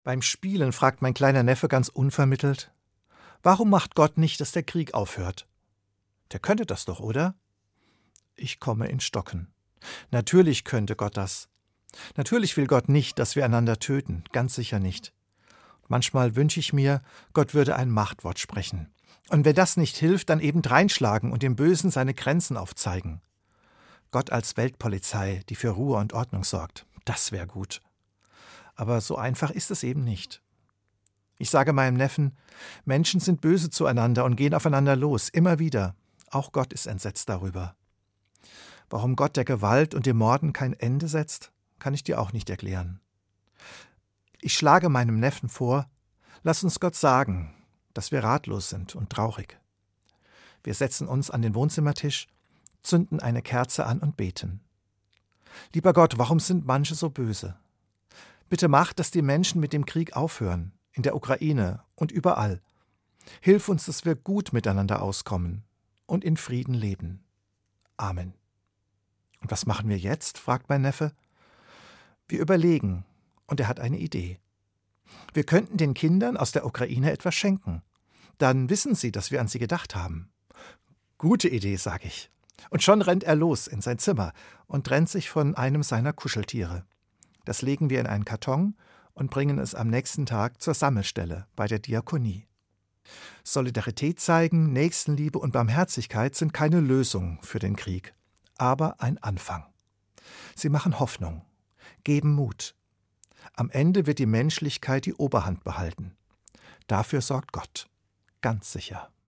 Beim Spielen fragt mein kleiner Neffe ganz unvermittelt: Warum macht Gott nicht, dass der Krieg aufhört? Der könnte das doch, oder? Ich komme in Stocken. Natürlich könnte Gott das. Natürlich will Gott nicht, dass wir einander töten, ganz sicher nicht. Manchmal wünsche ich mir, Gott würde ein Machtwort sprechen. Und wenn das nicht hilft, dann eben dreinschlagen und dem Bösen seine Grenzen aufzeigen. Gott als Weltpolizei, die für Ruhe und Ordnung sorgt. Das wäre gut. Aber so einfach ist es eben nicht. Ich sage meinem Neffen, Menschen sind böse zueinander und gehen aufeinander los, immer wieder. Auch Gott ist entsetzt darüber. Warum Gott der Gewalt und dem Morden kein Ende setzt, kann ich dir auch nicht erklären. Ich schlage meinem Neffen vor, lass uns Gott sagen, dass wir ratlos sind und traurig. Wir setzen uns an den Wohnzimmertisch, zünden eine Kerze an und beten. Lieber Gott, warum sind manche so böse? Bitte mach, dass die Menschen mit dem Krieg aufhören, in der Ukraine und überall. Hilf uns, dass wir gut miteinander auskommen und in Frieden leben. Amen. Und was machen wir jetzt? Fragt mein Neffe. Wir überlegen, und er hat eine Idee. Wir könnten den Kindern aus der Ukraine etwas schenken. Dann wissen sie, dass wir an sie gedacht haben. Gute Idee, sage ich. Und schon rennt er los in sein Zimmer und trennt sich von einem seiner Kuscheltiere. Das legen wir in einen Karton und bringen es am nächsten Tag zur Sammelstelle bei der Diakonie. Solidarität zeigen, Nächstenliebe und Barmherzigkeit sind keine Lösung für den Krieg, aber ein Anfang. Sie machen Hoffnung, geben Mut. Am Ende wird die Menschlichkeit die Oberhand behalten. Dafür sorgt Gott, ganz sicher.